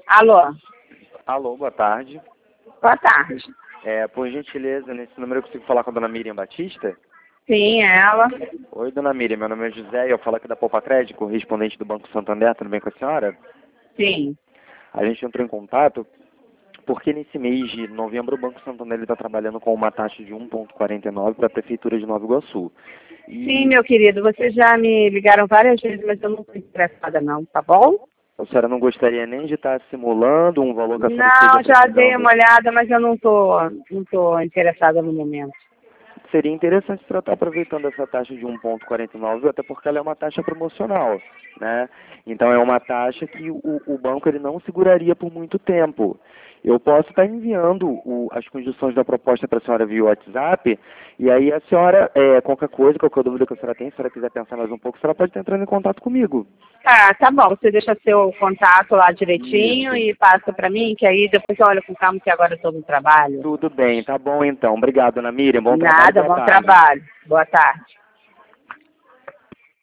Alô? Alô, boa tarde. Boa tarde. Por gentileza, nesse número eu consigo falar com a dona Miriam Batista? Sim, é ela. Oi, dona Miriam, meu nome é José e eu falo aqui da Poupa Crédito, correspondente do Banco Santander, tudo bem com a senhora? Sim. A gente entrou em contato porque nesse mês de novembro o Banco Santander está trabalhando com uma taxa de 1,49 para a Prefeitura de Nova Iguaçu. Sim, meu querido, vocês já me ligaram várias vezes, mas eu não estou interessada não, tá bom? A senhora não gostaria nem de estar simulando um valor que a senhora Não, esteja já dei precisando? uma olhada, mas eu não tô interessada no momento. Seria interessante a senhora estar aproveitando essa taxa de 1,49, até porque ela é uma taxa promocional, né? Então é uma taxa que o banco ele não seguraria por muito tempo. Eu posso estar enviando as condições da proposta para a senhora via WhatsApp, e aí a senhora, qualquer dúvida que a senhora tem, se a senhora quiser pensar mais um pouco, a senhora pode estar entrando em contato comigo. Tá bom, você deixa seu contato lá direitinho Isso. e passa para mim, que aí depois eu olho com calma, que agora eu estou no trabalho. Tudo bem, tá bom então. Obrigado, dona Miriam. Bom trabalho, Nada, boa bom tarde. trabalho. Boa tarde.